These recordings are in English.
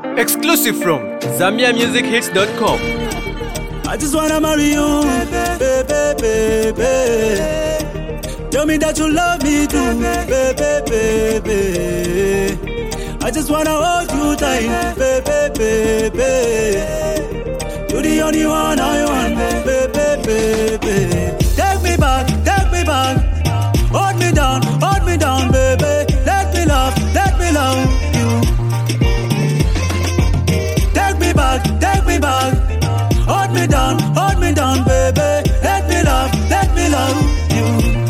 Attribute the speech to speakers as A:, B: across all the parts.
A: Exclusive from ZambiaMusicHits.com.
B: I just wanna marry you, baby. Tell me that you love me too, baby. I just wanna hold you tight, baby. You're the only one I want, baby. Take me back, hold me down, baby. Let me love you. Take me back, hold me down, baby. Let me love you.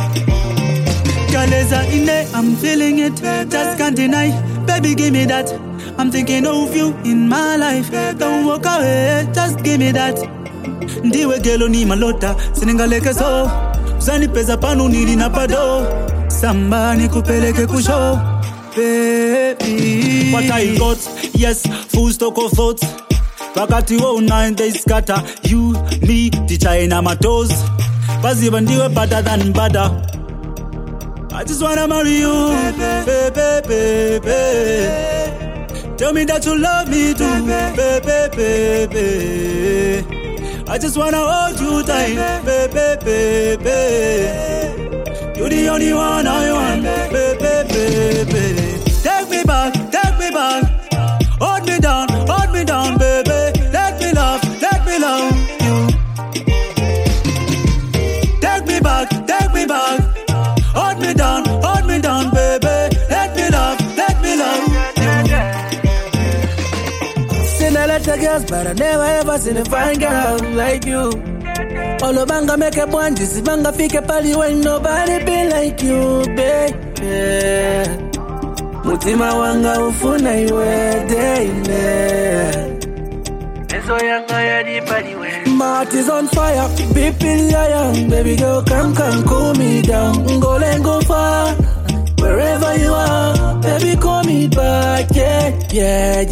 B: Kaleza ine, I'm feeling it, just can't deny. Baby, give me that. I'm thinking of you in my life. Don't walk away, just give me that. Ndiwe gelo ni malota, siningaleke so. Usani pesa panu nili na pado. Samba nikupeleke kusho, baby. What I got, yes, full stock of thoughts. Wakati wo nine days scatter. You, me, the China my toes. Baziba ndiwe better than butter. I just wanna marry you, baby. Tell me that you love me too, baby. I just wanna hold you tight, baby. You're the only one I want, baby. Take me back, hold me down, baby. Let me love you. Take me back, hold me down, baby. Let me love you.
C: Seen a lot of girls, but I never ever seen a fine girl like you. Olo banga make a one, this banga fike pali when nobody be like you, baby. Mutima wanga ufuna iwe daily. So yanga ya di pali we. My heart is on fire, people young, baby girl come cool me down. Go and go far, wherever you are, baby call me back, yeah.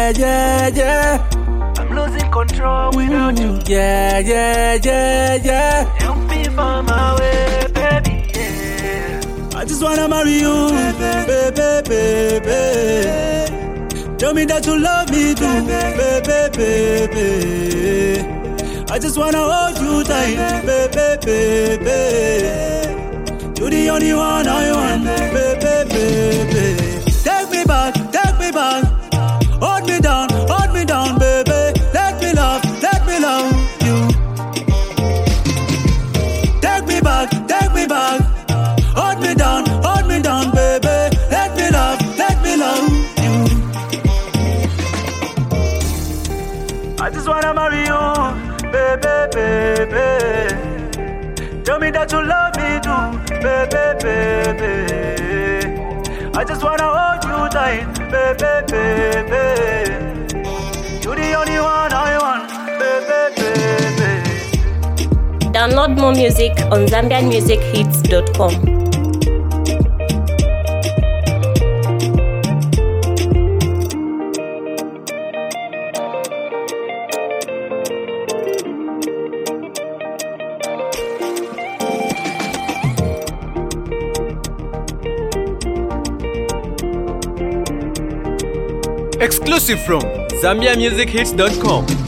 C: I'm losing control without you, yeah. Help me find my way, baby, yeah.
B: I just wanna marry you, baby. Tell me that you love me too, baby. I just wanna hold you tight, baby. You're the only one I want, baby. Take me back, hold me down, baby. Let me love you. Take me back, hold me down, baby. Let me love you. I just wanna marry you, baby. Tell me that you love me too, baby. I just wanna hold you tight, baby. You're the only one I want, baby.
D: Download more music on ZambiaMusicHits.com.
A: Exclusive from ZambiaMusicHits.com.